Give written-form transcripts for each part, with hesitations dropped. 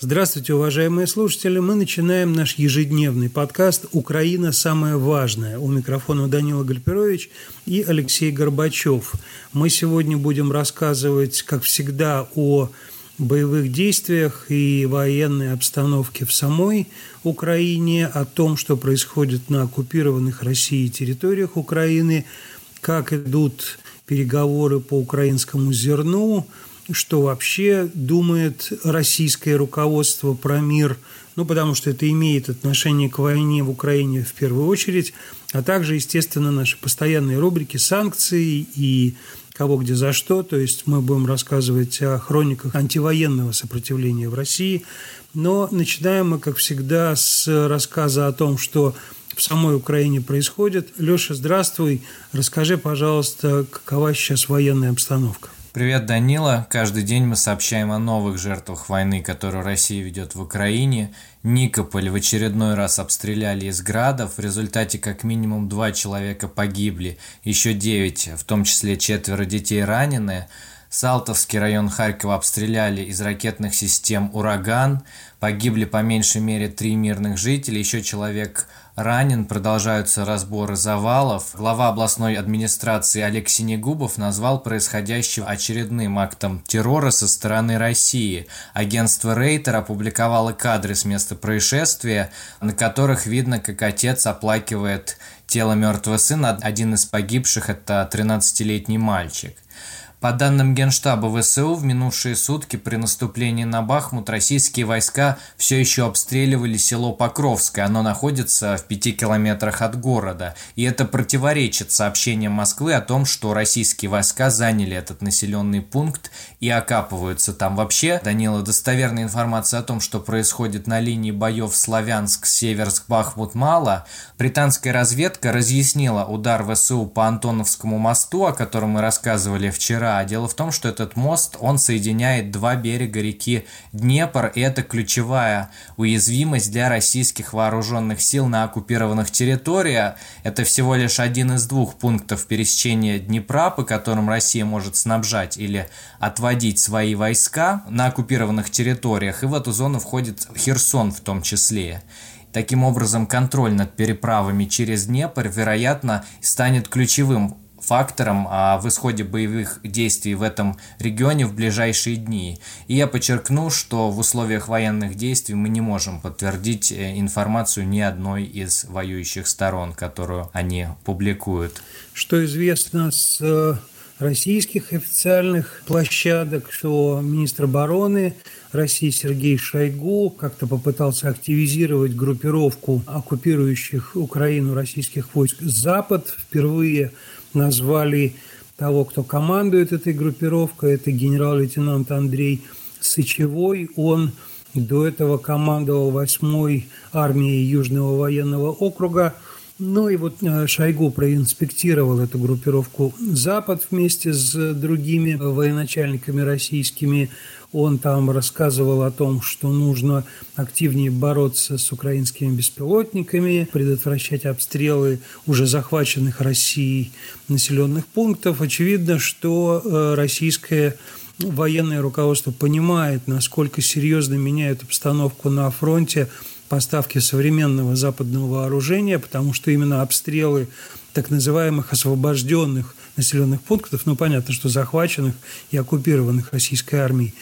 Здравствуйте, уважаемые слушатели. Мы начинаем наш ежедневный подкаст «Украина. Самое важное». У микрофона Данила Гальперович и Алексей Горбачев. Мы сегодня будем рассказывать, как всегда, о боевых действиях и военной обстановке в самой Украине, о том, что происходит на оккупированных Россией территориях Украины, как идут переговоры по украинскому зерну, что вообще думает российское руководство про мир, потому что это имеет отношение к войне в Украине в первую очередь, а также, естественно, наши постоянные рубрики «Санкции» и «Кого, где, за что», то есть мы будем рассказывать о хрониках антивоенного сопротивления в России, но начинаем мы, как всегда, с рассказа о том, что в самой Украине происходит. Леша, здравствуй, расскажи, пожалуйста, какова сейчас военная обстановка? Привет, Данила. Каждый день мы сообщаем о новых жертвах войны, которую Россия ведет в Украине. Никополь в очередной раз обстреляли из градов. В результате как минимум 2 человека погибли, еще 9, в том числе 4 детей ранены. Салтовский район Харькова обстреляли из ракетных систем «Ураган». Погибли по меньшей мере 3 мирных жителя, еще человек ранен, продолжаются разборы завалов. Глава областной администрации Олег Синегубов назвал происходящее очередным актом террора со стороны России. Агентство Рейтер опубликовало кадры с места происшествия, на которых видно, как отец оплакивает тело мертвого сына. Один из погибших – это 13-летний мальчик. По данным Генштаба ВСУ, в минувшие сутки при наступлении на Бахмут российские войска все еще обстреливали село Покровское. Оно находится в 5 километрах от города. И это противоречит сообщениям Москвы о том, что российские войска заняли этот населенный пункт и окапываются там. Вообще, Данила, достоверной информации о том, что происходит на линии боев Славянск-Северск-Бахмут, мало. Британская разведка разъяснила удар ВСУ по Антоновскому мосту, о котором мы рассказывали вчера. Дело в том, что этот мост, он соединяет 2 берега реки Днепр, и это ключевая уязвимость для российских вооруженных сил на оккупированных территориях. Это всего лишь один из 2 пунктов пересечения Днепра, по которым Россия может снабжать или отводить свои войска на оккупированных территориях, и в эту зону входит Херсон в том числе. Таким образом, контроль над переправами через Днепр, вероятно, станет ключевым фактором в исходе боевых действий в этом регионе в ближайшие дни. И я подчеркну, что в условиях военных действий мы не можем подтвердить информацию ни одной из воюющих сторон, которую они публикуют. Что известно с российских официальных площадок, что министр обороны России Сергей Шойгу как-то попытался активизировать группировку оккупирующих Украину российских войск «Запад». Впервые назвали того, кто командует этой группировкой, это генерал-лейтенант Андрей Сычевой. Он до этого командовал 8-й армией Южного военного округа. И вот Шойгу проинспектировал эту группировку «Запад» вместе с другими военачальниками российскими. Он там рассказывал о том, что нужно активнее бороться с украинскими беспилотниками, предотвращать обстрелы уже захваченных Россией населенных пунктов. Очевидно, что российское военное руководство понимает, насколько серьезно меняют обстановку на фронте поставки современного западного вооружения, потому что именно обстрелы так называемых освобожденных населенных пунктов, понятно, что захваченных и оккупированных российской армией,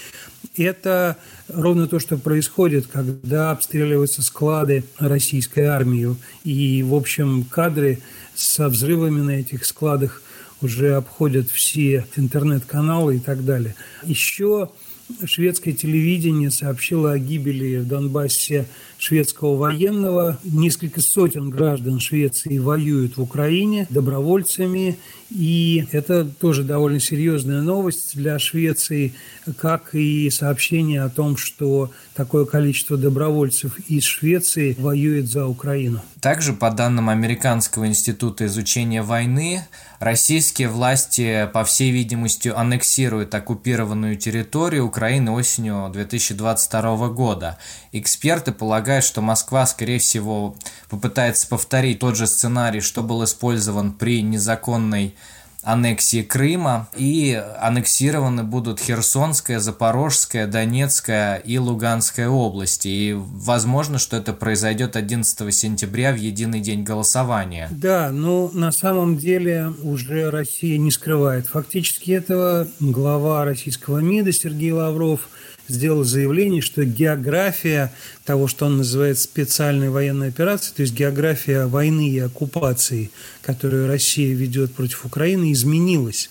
это ровно то, что происходит, когда обстреливаются склады российской армии. И, в общем, кадры со взрывами на этих складах уже обходят все интернет-каналы и так далее. Еще шведское телевидение сообщило о гибели в Донбассе шведского военного. Несколько сотен граждан Швеции воюют в Украине добровольцами, и это тоже довольно серьезная новость для Швеции, как и сообщение о том, что такое количество добровольцев из Швеции воюет за Украину. Также, по данным Американского института изучения войны, российские власти, по всей видимости, аннексируют оккупированную территорию Украины осенью 2022 года. Эксперты полагают, что Москва, скорее всего, попытается повторить тот же сценарий, что был использован при незаконной аннексии Крыма, и аннексированы будут Херсонская, Запорожская, Донецкая и Луганская области. И возможно, что это произойдет 11 сентября в единый день голосования. Да, но на самом деле уже Россия не скрывает фактически этого. Глава российского МИДа Сергей Лавров сделал заявление, что география того, что он называет специальной военной операцией, то есть география войны и оккупации, которую Россия ведет против Украины, изменилась.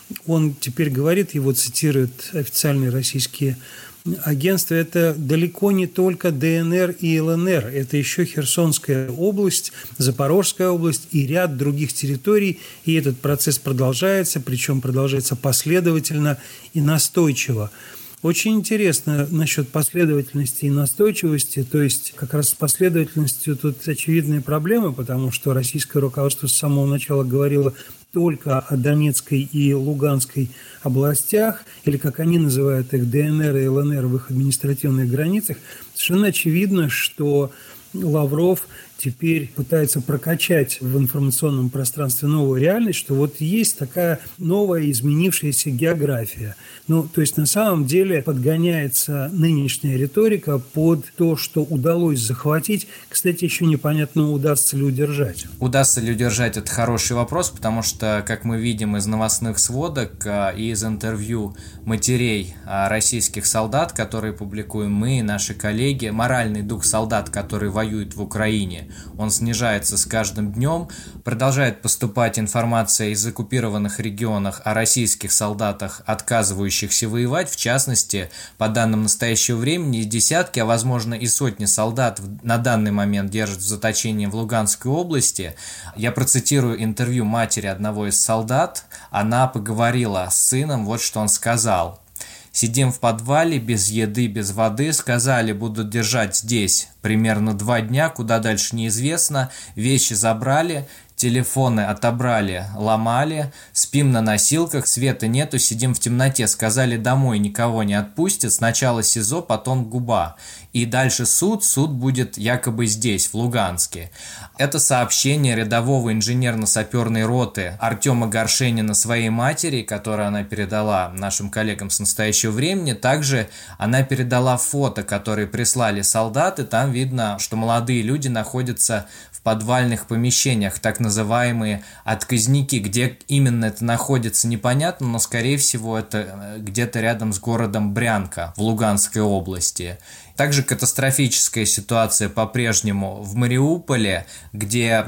Он теперь говорит, его цитируют официальные российские агентства, это далеко не только ДНР и ЛНР, это еще Херсонская область, Запорожская область и ряд других территорий, и этот процесс продолжается, причем продолжается последовательно и настойчиво. Очень интересно насчет последовательности и настойчивости, то есть как раз с последовательностью тут очевидные проблемы, потому что российское руководство с самого начала говорило только о Донецкой и Луганской областях, или как они называют их, ДНР и ЛНР в их административных границах. Совершенно очевидно, что Лавров теперь пытается прокачать в информационном пространстве новую реальность, что вот есть такая новая изменившаяся география. Ну, то есть на самом деле подгоняется нынешняя риторика под то, что удалось захватить. Кстати, еще непонятно, удастся ли удержать. Удастся ли удержать – это хороший вопрос, потому что, как мы видим из новостных сводок и из интервью матерей российских солдат, которые публикуем мы и наши коллеги, моральный дух солдат, которые воюют в Украине, он снижается с каждым днем. Продолжает поступать информация из оккупированных регионов о российских солдатах, отказывающихся воевать. В частности, по данным настоящего времени, десятки, а возможно и сотни солдат на данный момент держат в заточении в Луганской области. Я процитирую интервью матери одного из солдат. Она поговорила с сыном, вот что он сказал. «Сидим в подвале, без еды, без воды. Сказали, будут держать здесь примерно 2 дня, куда дальше неизвестно. Вещи забрали, телефоны отобрали, ломали. Спим на носилках, света нету, сидим в темноте. Сказали, домой никого не отпустят. Сначала СИЗО, потом ГУБА. И дальше суд будет якобы здесь, в Луганске». Это сообщение рядового инженерно-саперной роты Артема Горшенина своей матери, которое она передала нашим коллегам с настоящего времени. Также она передала фото, которые прислали солдаты. Там видно, что молодые люди находятся в подвальных помещениях, так называемые отказники. Где именно это находится, непонятно, но, скорее всего, это где-то рядом с городом Брянка в Луганской области. Также катастрофическая ситуация по-прежнему в Мариуполе, где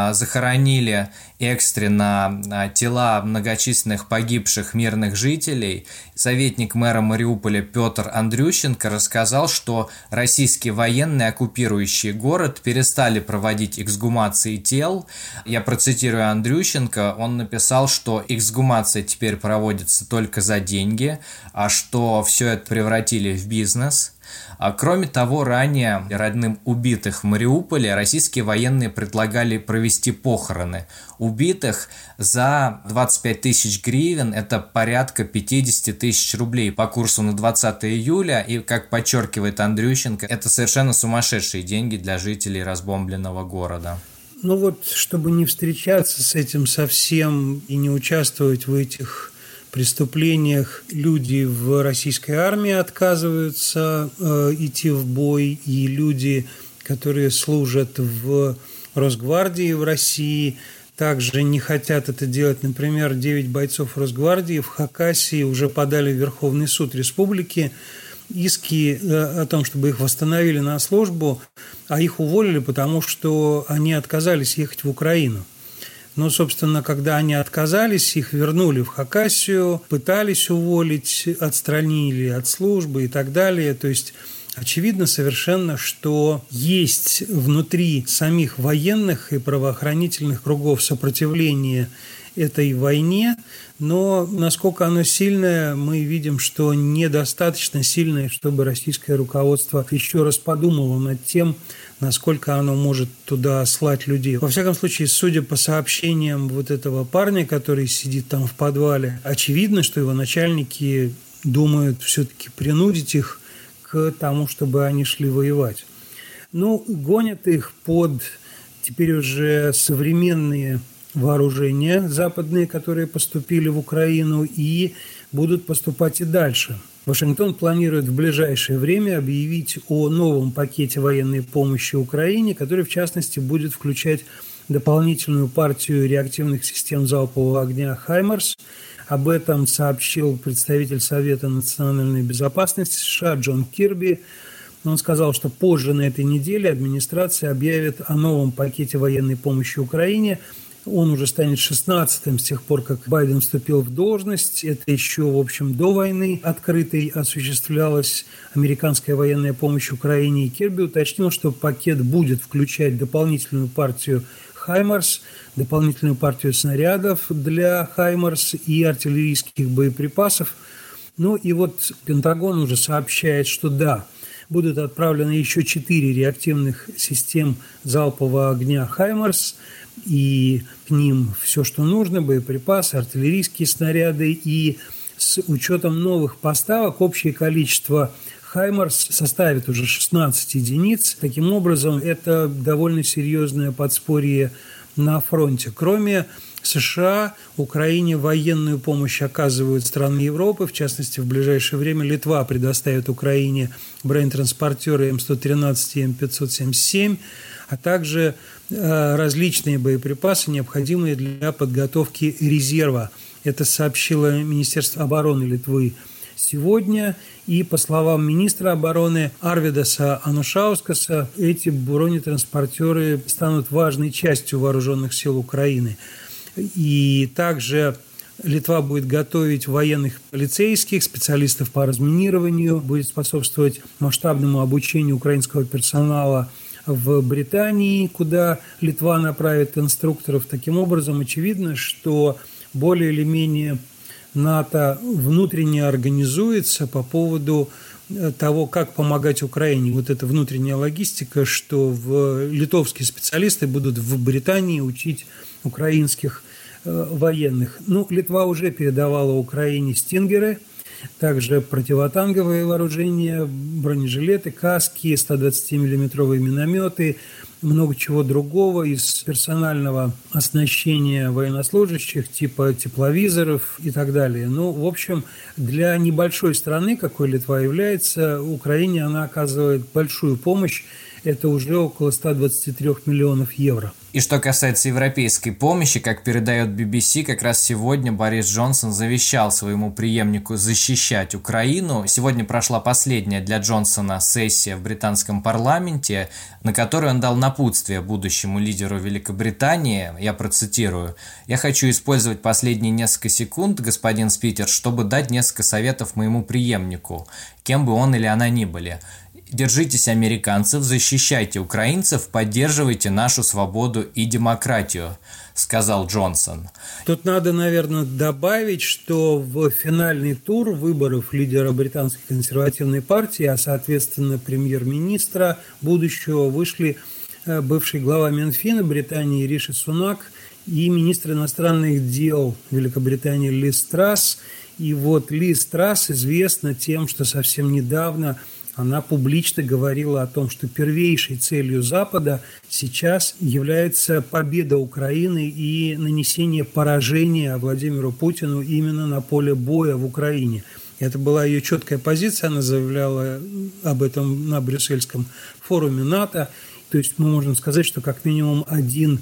захоронили экстренно тела многочисленных погибших мирных жителей. Советник мэра Мариуполя Петр Андрющенко рассказал, что российские военные, оккупирующие город, перестали проводить эксгумации тел. Я процитирую Андрющенко, он написал, что эксгумация теперь проводится только за деньги, а что все это превратили в бизнес. Кроме того, ранее родным убитых в Мариуполе российские военные предлагали провести похороны убитых за 25 тысяч гривен, это порядка 50 тысяч рублей по курсу на 20 июля, и, как подчеркивает Андрющенко, это совершенно сумасшедшие деньги для жителей разбомбленного города. Ну вот, чтобы не встречаться с этим совсем и не участвовать в этих преступлениях, люди в российской армии отказываются идти в бой, и люди, которые служат в Росгвардии в России, также не хотят это делать. Например, 9 бойцов Росгвардии в Хакасии уже подали в Верховный суд республики иски о том, чтобы их восстановили на службу, а их уволили, потому что они отказались ехать в Украину. Но, собственно, когда они отказались, их вернули в Хакасию, пытались уволить, отстранили от службы и так далее. То есть очевидно совершенно, что есть внутри самих военных и правоохранительных кругов сопротивление этой войне, но насколько оно сильное, мы видим, что недостаточно сильное, чтобы российское руководство еще раз подумало над тем, насколько оно может туда слать людей. Во всяком случае, судя по сообщениям вот этого парня, который сидит там в подвале, очевидно, что его начальники думают все-таки принудить их к тому, чтобы они шли воевать. Ну, гонят их под теперь уже современные вооружения западные, которые поступили в Украину, и будут поступать и дальше. Вашингтон планирует в ближайшее время объявить о новом пакете военной помощи Украине, который, в частности, будет включать дополнительную партию реактивных систем залпового огня «Хаймарс». Об этом сообщил представитель Совета национальной безопасности США Джон Кирби. Он сказал, что позже на этой неделе администрация объявит о новом пакете военной помощи Украине. Он уже станет 16-м с тех пор, как Байден вступил в должность. Это еще, в общем, до войны открытой осуществлялась американская военная помощь Украине. И Кирби уточнил, что пакет будет включать дополнительную партию «Хаймарс», дополнительную партию снарядов для «Хаймарс» и артиллерийских боеприпасов. Ну и вот Пентагон уже сообщает, что да, будут отправлены еще 4 реактивных систем залпового огня «Хаймарс», и к ним все, что нужно, боеприпасы, артиллерийские снаряды. И с учетом новых поставок общее количество «Хаймарс» составит уже 16 единиц. Таким образом, это довольно серьезное подспорье на фронте. Кроме США, Украине военную помощь оказывают страны Европы. В частности, в ближайшее время Литва предоставит Украине бронетранспортеры М113 и М577, а также различные боеприпасы, необходимые для подготовки резерва. Это сообщило Министерство обороны Литвы сегодня. И, по словам министра обороны Арвидаса Анушаускаса, эти бронетранспортеры станут важной частью вооруженных сил Украины. И также Литва будет готовить военных полицейских, специалистов по разминированию, будет способствовать масштабному обучению украинского персонала в Британии, куда Литва направит инструкторов. Таким образом, очевидно, что более или менее НАТО внутренне организуется по поводу того, как помогать Украине. Вот эта внутренняя логистика, что литовские специалисты будут в Британии учить украинских военных. Литва уже передавала Украине «Стингеры», также противотанковые вооружения, бронежилеты, каски, 120-миллиметровые минометы, много чего другого из персонального оснащения военнослужащих, типа тепловизоров и так далее. В общем, для небольшой страны, какой Литва является, Украине она оказывает большую помощь. Это уже около 123 миллионов евро. И что касается европейской помощи, как передает BBC, как раз сегодня Борис Джонсон завещал своему преемнику защищать Украину. Сегодня прошла последняя для Джонсона сессия в британском парламенте, на которой он дал напутствие будущему лидеру Великобритании. Я процитирую. «Я хочу использовать последние несколько секунд, господин спикер, чтобы дать несколько советов моему преемнику, кем бы он или она ни были. Держитесь американцев, защищайте украинцев, поддерживайте нашу свободу и демократию», — сказал Джонсон. Тут надо, наверное, добавить, что в финальный тур выборов лидера британской консервативной партии, а соответственно премьер-министра будущего, вышли бывший глава Минфина Британии Риши Сунак и министр иностранных дел Великобритании Лиз Трасс. И вот Лиз Трасс известна тем, что совсем недавно она публично говорила о том, что первейшей целью Запада сейчас является победа Украины и нанесение поражения Владимиру Путину именно на поле боя в Украине. Это была ее четкая позиция, она заявляла об этом на Брюссельском форуме НАТО. То есть мы можем сказать, что как минимум один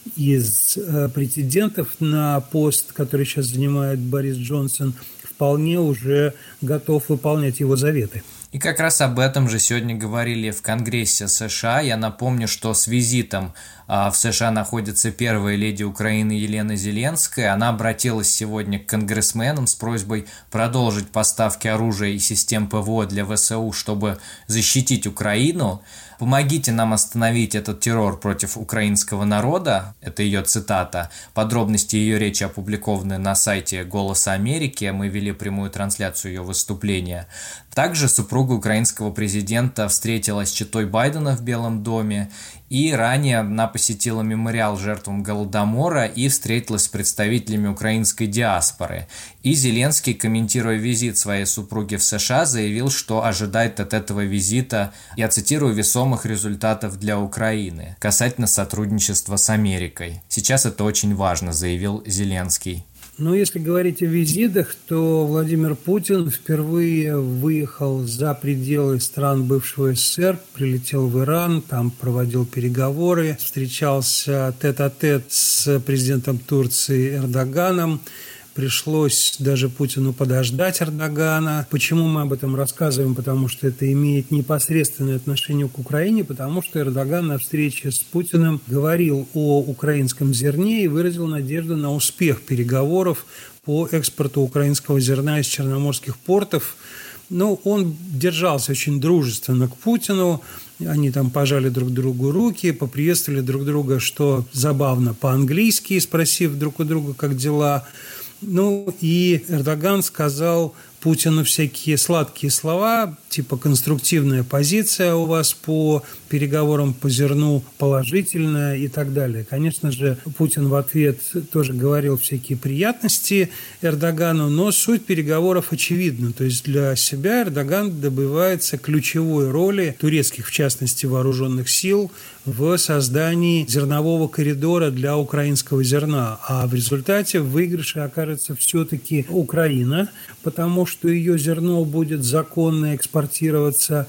из претендентов на пост, который сейчас занимает Борис Джонсон, вполне уже готов выполнять его заветы. И как раз об этом же сегодня говорили в Конгрессе США. Я напомню, что с визитом в США находится первая леди Украины Елена Зеленская. Она обратилась сегодня к конгрессменам с просьбой продолжить поставки оружия и систем ПВО для ВСУ, чтобы защитить Украину. «Помогите нам остановить этот террор против украинского народа», это ее цитата. Подробности ее речи опубликованы на сайте «Голоса Америки», мы вели прямую трансляцию ее выступления. Также супруга супруга украинского президента встретилась с четой Байдена в Белом доме, и ранее она посетила мемориал жертвам Голодомора и встретилась с представителями украинской диаспоры. И Зеленский, комментируя визит своей супруги в США, заявил, что ожидает от этого визита, я цитирую, весомых результатов для Украины касательно сотрудничества с Америкой. Сейчас это очень важно, заявил Зеленский. Но если говорить о визитах, то Владимир Путин впервые выехал за пределы стран бывшего СССР, прилетел в Иран, там проводил переговоры, встречался тет-а-тет с президентом Турции Эрдоганом. Пришлось даже Путину подождать Эрдогана. Почему мы об этом рассказываем? Потому что это имеет непосредственное отношение к Украине, потому что Эрдоган на встрече с Путиным говорил о украинском зерне и выразил надежду на успех переговоров по экспорту украинского зерна из черноморских портов. Он держался очень дружественно к Путину. Они там пожали друг другу руки, поприветствовали друг друга, что забавно, по-английски, спросив друг у друга, как дела. И Эрдоган сказал Путину всякие сладкие слова, типа конструктивная позиция у вас по переговорам по зерну положительная и так далее. Конечно же, Путин в ответ тоже говорил всякие приятности Эрдогану, но суть переговоров очевидна. То есть для себя Эрдоган добивается ключевой роли турецких, в частности, вооруженных сил в создании зернового коридора для украинского зерна. А в результате в выигрыше окажется все-таки Украина, потому что ее зерно будет законно экспортироваться.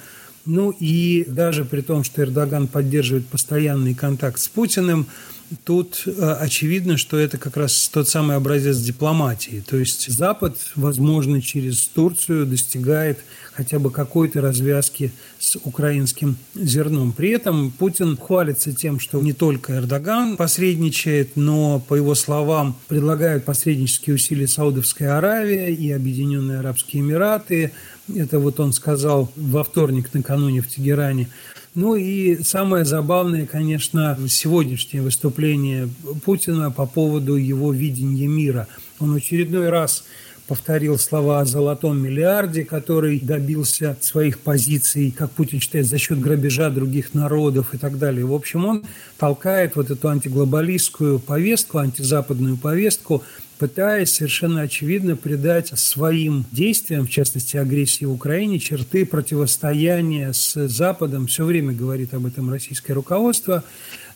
И даже при том, что Эрдоган поддерживает постоянный контакт с Путиным, тут очевидно, что это как раз тот самый образец дипломатии. То есть Запад, возможно, через Турцию достигает хотя бы какой-то развязки с украинским зерном. При этом Путин хвалится тем, что не только Эрдоган посредничает, но, по его словам, предлагают посреднические усилия Саудовская Аравия и Объединенные Арабские Эмираты. Это он сказал во вторник накануне в Тегеране. И самое забавное, конечно, сегодняшнее выступление Путина по поводу его видения мира. Он в очередной раз повторил слова о золотом миллиарде, который добился своих позиций, как Путин считает, за счет грабежа других народов и так далее. В общем, он толкает эту антиглобалистскую повестку, антизападную повестку, пытаясь совершенно очевидно придать своим действиям, в частности агрессии в Украине, черты противостояния с Западом. Все время говорит об этом российское руководство.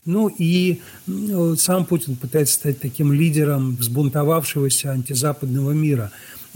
И сам Путин пытается стать таким лидером взбунтовавшегося антизападного мира.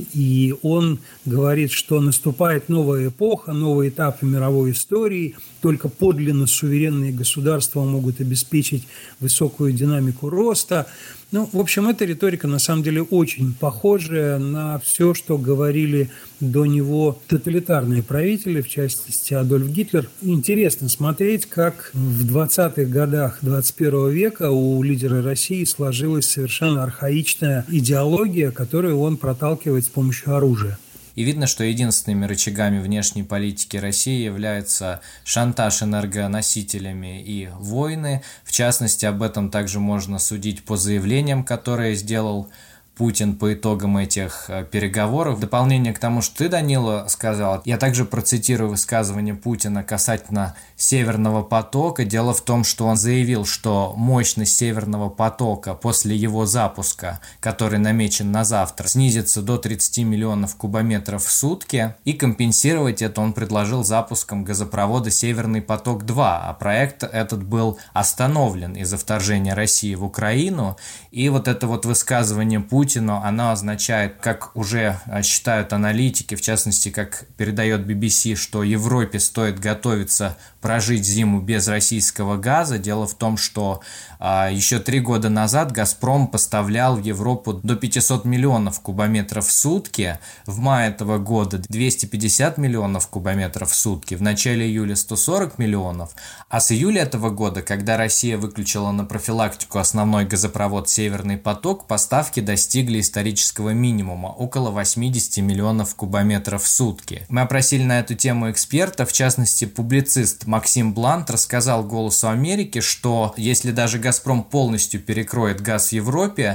И он говорит, что наступает новая эпоха, новый этап мировой истории. Только подлинно суверенные государства могут обеспечить высокую динамику роста. В общем, эта риторика на самом деле очень похожая на все, что говорили до него тоталитарные правители, в частности Адольф Гитлер. Интересно смотреть, как в 20-х годах 21 века у лидера России сложилась совершенно архаичная идеология, которую он проталкивает с помощью оружия. И видно, что единственными рычагами внешней политики России являются шантаж энергоносителями и войны. В частности, об этом также можно судить по заявлениям, которые сделал Путин по итогам этих переговоров. В дополнение к тому, что ты, Данила, сказал, я также процитирую высказывание Путина касательно Северного потока. Дело в том, что он заявил, что мощность Северного потока после его запуска, который намечен на завтра, снизится до 30 миллионов кубометров в сутки, и компенсировать это он предложил запуском газопровода «Северный поток-2», а проект этот был остановлен из-за вторжения России в Украину. И это высказывание Путина, оно означает, как уже считают аналитики, в частности, как передает BBC, что Европе стоит готовиться прожить зиму без российского газа. Дело в том, что еще 3 года назад «Газпром» поставлял в Европу до 500 миллионов кубометров в сутки. В мае этого года 250 миллионов кубометров в сутки. В начале июля 140 миллионов. А с июля этого года, когда Россия выключила на профилактику основной газопровод «Северный поток», поставки достигли исторического минимума – около 80 миллионов кубометров в сутки. Мы опросили на эту тему эксперта, в частности, публицист Максим Блант рассказал «Голосу Америки», что если даже «Газпром» полностью перекроет газ в Европе,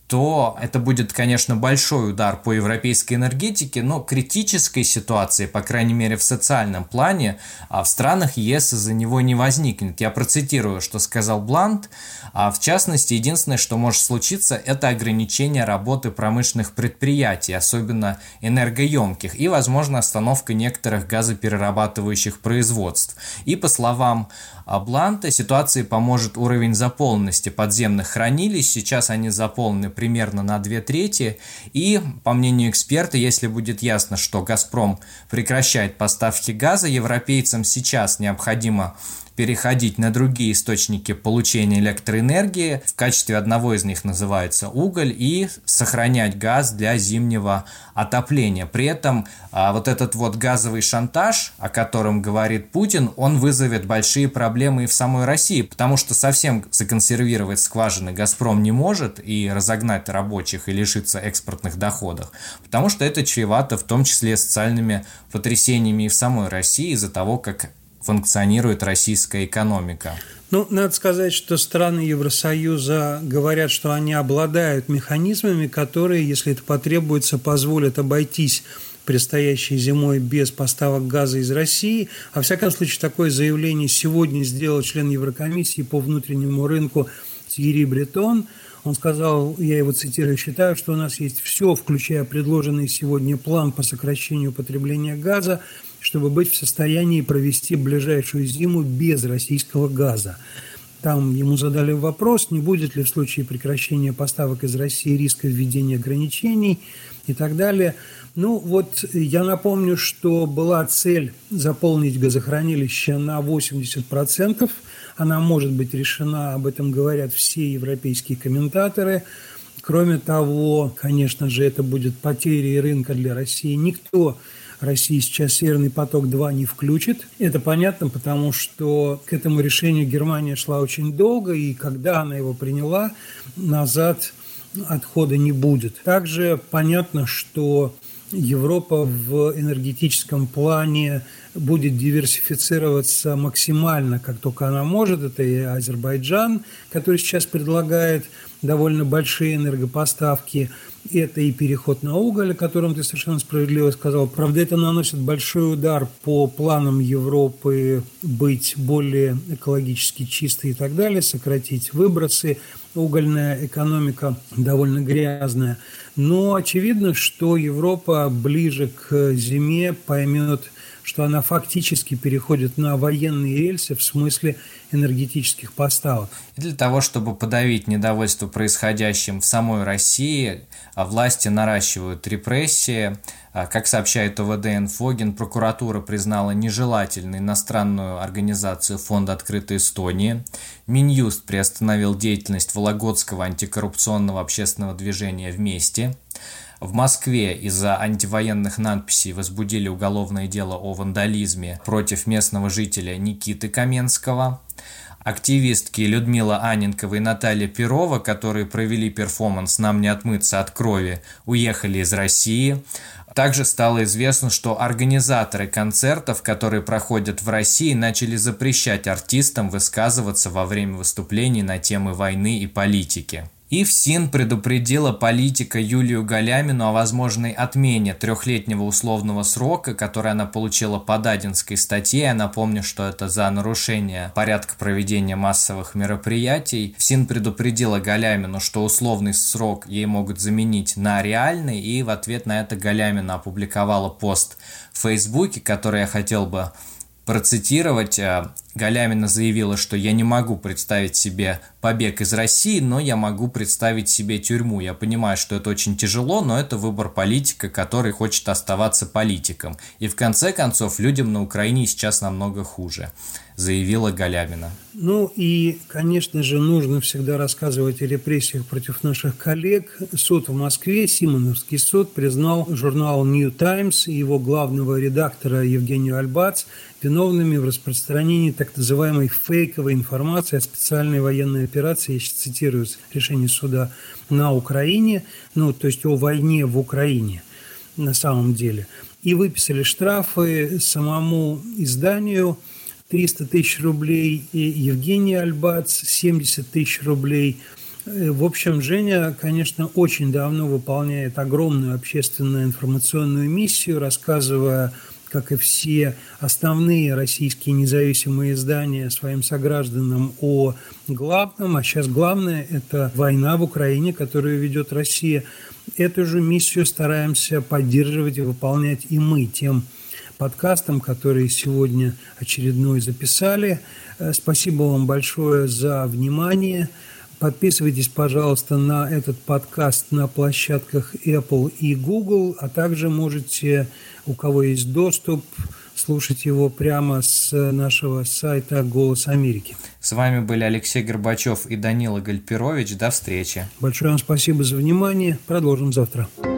то это будет, конечно, большой удар по европейской энергетике, но критической ситуации, по крайней мере в социальном плане, в странах ЕС из-за него не возникнет. Я процитирую, что сказал Блант. В частности, единственное, что может случиться, это ограничение работы промышленных предприятий, особенно энергоемких, и, возможно, остановка некоторых газоперерабатывающих производств. И, по словам Бланта, ситуации поможет уровень заполненности подземных хранилищ. Сейчас они заполнены примерно на 2/3. И, по мнению эксперта, если будет ясно, что «Газпром» прекращает поставки газа, европейцам сейчас необходимо переходить на другие источники получения электроэнергии. В качестве одного из них называется уголь, и сохранять газ для зимнего отопления. При этом вот этот вот газовый шантаж, о котором говорит Путин, он вызовет большие проблемы и в самой России, потому что совсем законсервировать скважины «Газпром» не может и разогнать рабочих и лишиться экспортных доходов, потому что это чревато в том числе социальными потрясениями и в самой России из-за того, как функционирует российская экономика. Ну, надо сказать, что страны Евросоюза говорят, что они обладают механизмами, которые, если это потребуется, позволят обойтись предстоящей зимой без поставок газа из России. Во всяком случае, такое заявление сегодня сделал член Еврокомиссии по внутреннему рынку Тьерри Бретон. Он сказал, я его цитирую: «Считаю, что у нас есть все, включая предложенный сегодня план по сокращению потребления газа, чтобы быть в состоянии провести ближайшую зиму без российского газа». Там ему задали вопрос, не будет ли в случае прекращения поставок из России риска введения ограничений и так далее. Ну вот я напомню, что была цель заполнить газохранилище на 80%. Она может быть решена, об этом говорят все европейские комментаторы. Кроме того, конечно же, это будет потерей рынка для России. Никто России сейчас «Северный поток-2» не включит. Это понятно, потому что к этому решению Германия шла очень долго, и когда она его приняла, назад отхода не будет. Также понятно, что Европа в энергетическом плане будет диверсифицироваться максимально, как только она может. Это и Азербайджан, который сейчас предлагает довольно большие энергопоставки. Это и переход на уголь, о котором ты совершенно справедливо сказал. Правда, это наносит большой удар по планам Европы быть более экологически чистой и так далее, сократить выбросы. Угольная экономика довольно грязная. Но очевидно, что Европа ближе к зиме поймет, что она фактически переходит на военные рельсы в смысле энергетических поставок. И для того, чтобы подавить недовольство происходящим в самой России, власти наращивают репрессии. Как сообщает ОВД-Инфо, Генпрокуратура признала нежелательной иностранную организацию Фонд открытой Эстонии. Минюст приостановил деятельность Вологодского антикоррупционного общественного движения «Вместе». В Москве из-за антивоенных надписей возбудили уголовное дело о вандализме против местного жителя Никиты Каменского. Активистки Людмила Анненкова и Наталья Перова, которые провели перформанс «Нам не отмыться от крови», уехали из России. Также стало известно, что организаторы концертов, которые проходят в России, начали запрещать артистам высказываться во время выступлений на темы войны и политики. И ФСИН предупредила политика Юлию Галямину о возможной отмене 3-летнего условного срока, который она получила по Дадинской статье. Я напомню, что это за нарушение порядка проведения массовых мероприятий. ФСИН предупредила Галямину, что условный срок ей могут заменить на реальный, и в ответ на это Галямина опубликовала пост в Фейсбуке, который я хотел бы процитировать. Галямина заявила, что «я не могу представить себе побег из России, но я могу представить себе тюрьму. Я понимаю, что это очень тяжело, но это выбор политика, который хочет оставаться политиком. И в конце концов, людям на Украине сейчас намного хуже», заявила Галямина. Ну и, конечно же, нужно всегда рассказывать о репрессиях против наших коллег. Суд в Москве, Симоновский суд, признал журнал New Times и его главного редактора Евгению Альбац виновными в распространении так называемой фейковой информации о специальной военной операции, я сейчас цитирую решение суда, на Украине, то есть о войне в Украине на самом деле. И выписали штрафы самому изданию 300 тысяч рублей, и Евгений Альбац 70 тысяч рублей. В общем, Женя, конечно, очень давно выполняет огромную общественную информационную миссию, рассказывая, как и все основные российские независимые издания, своим согражданам о главном. А сейчас главное – это война в Украине, которую ведет Россия. Эту же миссию стараемся поддерживать и выполнять и мы тем подкастом, который сегодня очередной записали. Спасибо вам большое за внимание. Подписывайтесь, пожалуйста, на этот подкаст на площадках Apple и Google, а также можете, у кого есть доступ, слушать его прямо с нашего сайта «Голос Америки». С вами были Алексей Горбачев и Данила Гальперович. До встречи. Большое вам спасибо за внимание. Продолжим завтра.